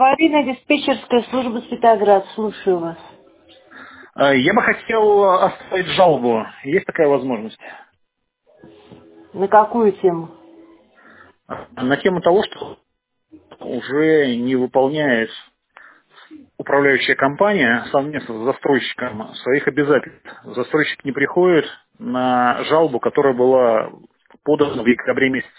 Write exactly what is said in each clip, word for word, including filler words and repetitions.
Аварийно-диспетчерская служба Светоград. Слушаю вас. Э, Я бы хотел оставить жалобу. Есть такая возможность? На какую тему? На тему того, что уже не выполняет управляющая компания совместно с застройщиком своих обязательств. Застройщик не приходит на жалобу, которая была подана в декабре месяце.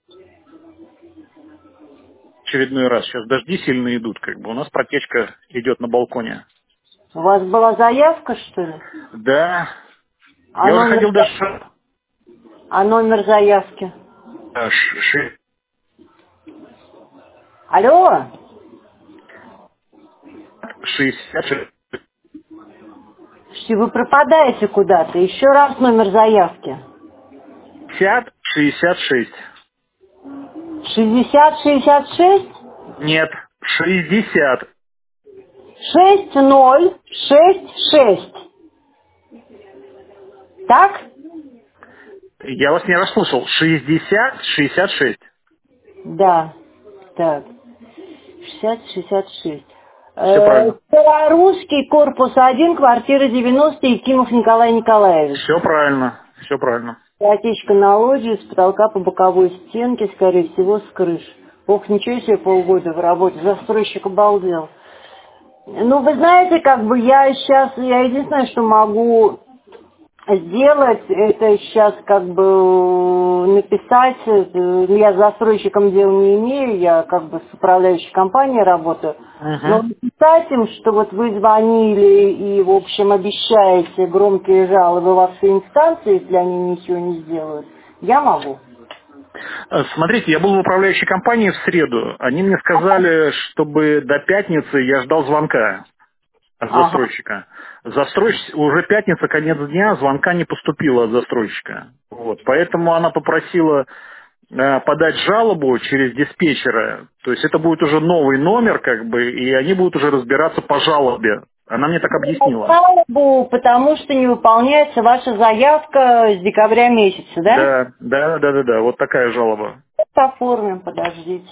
Очередной раз. Сейчас дожди сильно идут, как бы. У нас протечка идет на балконе. У вас была заявка, что ли? Да. А Я уже номер, ходил даже а номер заявки? э, ш- ш- Алло? шестьдесят шесть. Что вы пропадаете куда-то? Еще раз номер заявки. шестьдесят шестьдесят шесть. шестьдесят шестьдесят шесть? Нет, шестьдесят. шесть ноль шесть шесть. Так? Я вас не расслышал. шестьдесят шестьдесят шесть. Да. Так. шестьдесят шестьдесят шесть. Все Э, правильно. Старорусский, корпус один, квартира девяносто, Якимов Николай Николаевич. Все правильно. Все правильно. Отечка на лоджии, с потолка по боковой стенке, скорее всего, с крыши. Ох, ничего себе, полгода в работе, застройщик обалдел. Ну, вы знаете, как бы я сейчас, я единственное, что могу сделать, это сейчас как бы написать, э, я с застройщиком дел не имею, я как бы с управляющей компанией работаю, но Угу. написать им, что вот вы звонили и, в общем, обещаете громкие жалобы во все инстанции, если они ничего не сделают, я могу. Э, Смотрите, я был в управляющей компании в среду. Они мне сказали, чтобы до пятницы я ждал звонка от Ага. застройщика. Застройщик, уже пятница, конец дня, звонка не поступило от застройщика. Вот. Поэтому она попросила э, подать жалобу через диспетчера. То есть это будет уже новый номер, как бы, и они будут уже разбираться по жалобе. Она мне так объяснила. Жалобу, потому что не выполняется ваша заявка с декабря месяца, да? Да, да, да, да, да, вот такая жалоба. Оформим, подождите.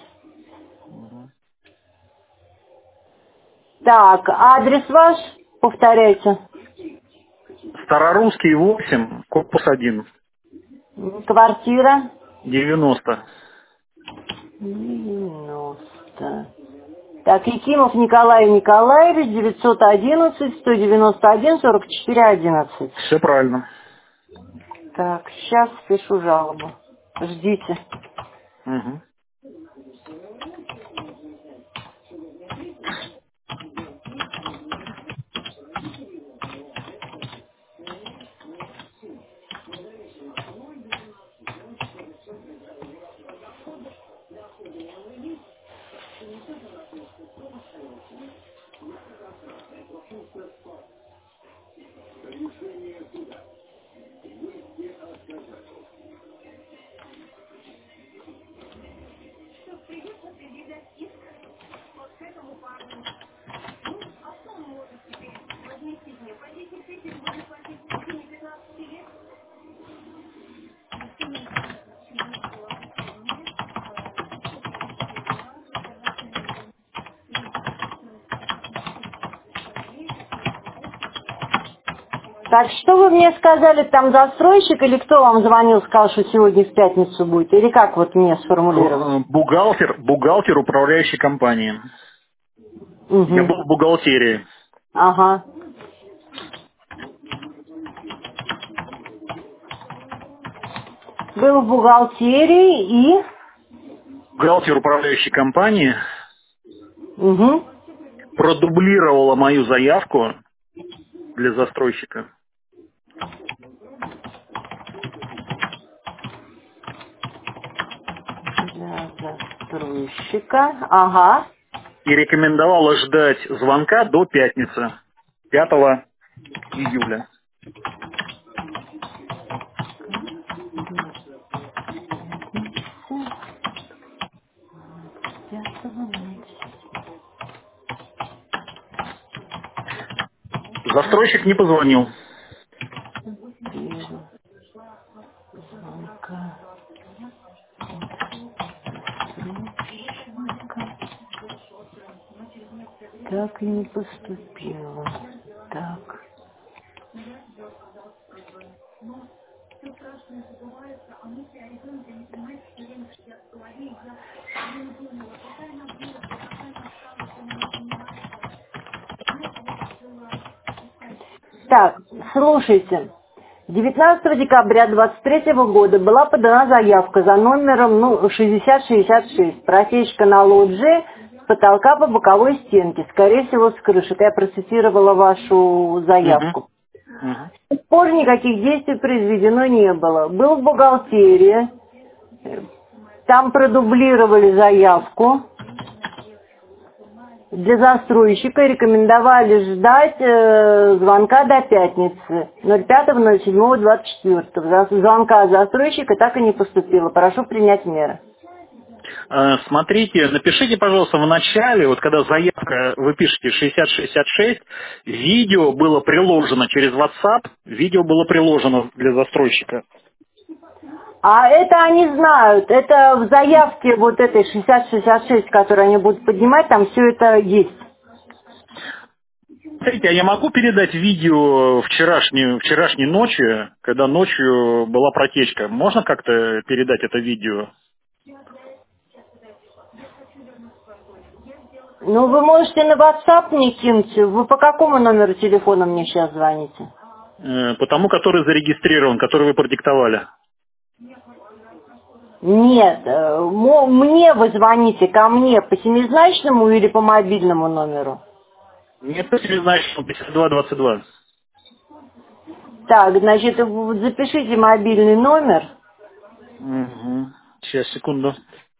Так, адрес ваш, повторяйте. Старорусский восемь, корпус один, Квартира. девяносто. девяносто. Так, Якимов Николай Николаевич, девятьсот одиннадцать сто девяносто один сорок четыре одиннадцать. Все правильно. Так, сейчас пишу жалобу. Ждите. Мгм. Так, что вы мне сказали, там застройщик или кто вам звонил, сказал, что сегодня в пятницу будет? Или как вот мне сформулировать? Э, Бухгалтер, бухгалтер управляющей компании. Я Угу. был в бухгалтерии. Ага. Был в бухгалтерии и... Бухгалтер управляющей компании Угу. продублировала мою заявку для застройщика Для застройщика. Ага. и рекомендовала ждать звонка до пятницы, пятого июля. Застройщик не позвонил. Звонка. Так и не поступило. Так. Так, слушайте. девятнадцатого декабря двадцать третьего года была подана заявка за номером ну, шестьдесят шестьдесят шесть. Протечка на лоджии с потолка по боковой стенке. Скорее всего, с крыши. Это я процитировала вашу заявку. Угу. Угу. С тех пор никаких действий произведено не было. Был в бухгалтерии. Там продублировали заявку для застройщика, рекомендовали ждать э, звонка до пятницы, ноль пятого ноль седьмого двадцать четвёртого. Звонка от застройщика так и не поступило. Прошу принять меры. Смотрите, напишите, пожалуйста, в начале, вот когда заявка, вы пишете шестьдесят шестьдесят шесть, видео было приложено через WhatsApp, видео было приложено для застройщика. А это они знают, это в заявке вот этой шестьдесят шестьдесят шесть, которую они будут поднимать, там все это есть. Смотрите, а я могу передать видео вчерашней, вчерашней ночи, когда ночью была протечка? Можно как-то передать это видео? Ну, вы можете на WhatsApp мне кинуть. Вы по какому номеру телефона мне сейчас звоните? Э, по тому, который зарегистрирован, который вы продиктовали. Нет, э, мо- мне вы звоните, ко мне по семизначному или по мобильному номеру? Нет, ты знаешь, пятьдесят два двадцать два. Так, значит, в- запишите мобильный номер. Угу. Сейчас, секунду.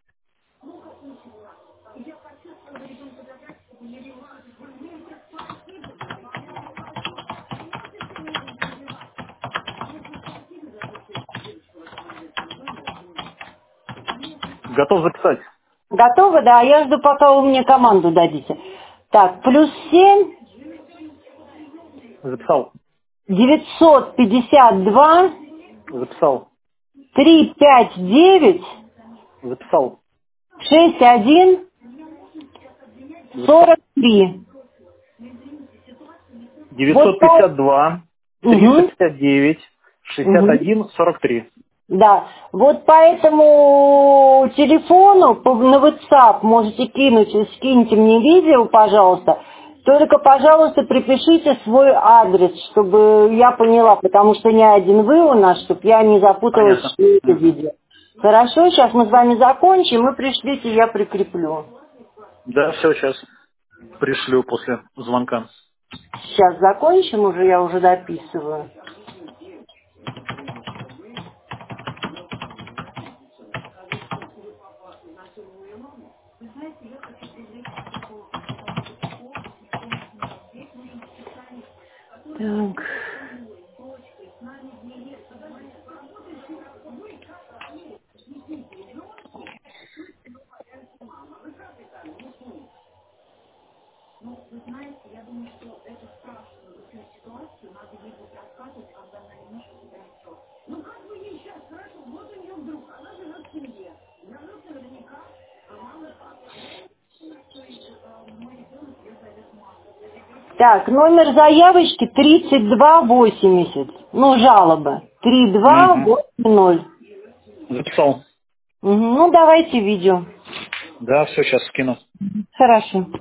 Готов записать? Готовы? Да, я жду, пока вы мне команду дадите. Так, плюс семь Записал. девятьсот пятьдесят два Записал. три пять девять Записал. шесть один Записал. сорок три. девятьсот пятьдесят два триста пятьдесят девять шестьдесят один сорок три. Да, вот по этому телефону по- на WhatsApp можете кинуть, скиньте мне видео, пожалуйста. Только, пожалуйста, припишите свой адрес, чтобы я поняла, потому что не один вы у нас, чтобы я не запуталась, Понятно. что это Мгм. видео. Хорошо, сейчас мы с вами закончим, вы пришлите, я прикреплю. Да, все, сейчас пришлю после звонка. Сейчас закончим уже, я уже дописываю. Так. Так, номер заявочки тридцать два восемьдесят. Ну, жалоба. три два Угу. восемь ноль. Записал. Мгм, ну, давайте видео. Да, все, сейчас скину. Хорошо.